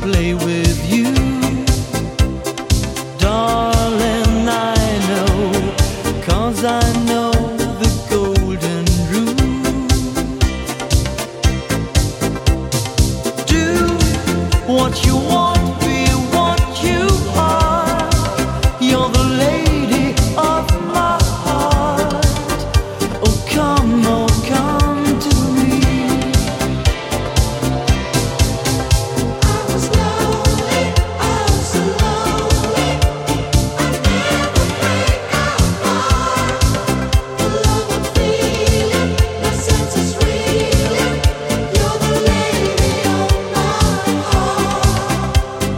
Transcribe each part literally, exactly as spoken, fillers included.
play with you. Darling, I know, 'cause I know the golden rule. Do what you want, be what you are. You're the lady of my heart. Oh, come, oh, come to me. I was lonely, I was so lonely. I never break apart. The love I'm feeling, my senses reeling. You're the lady of my heart.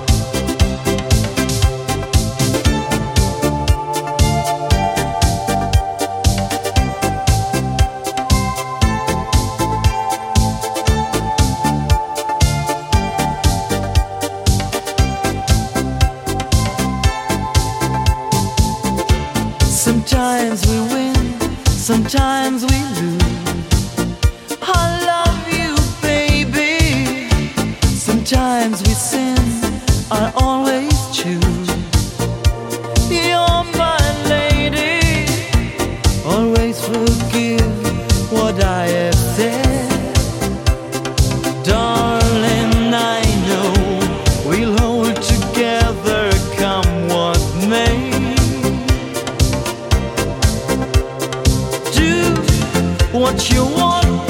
Sometimes we win, sometimes we lose. I love you, baby. Sometimes we sin, I always choose. You're my lady. Always forgive what I have said. Darling, I know we'll hold together, come what may. Do what you want,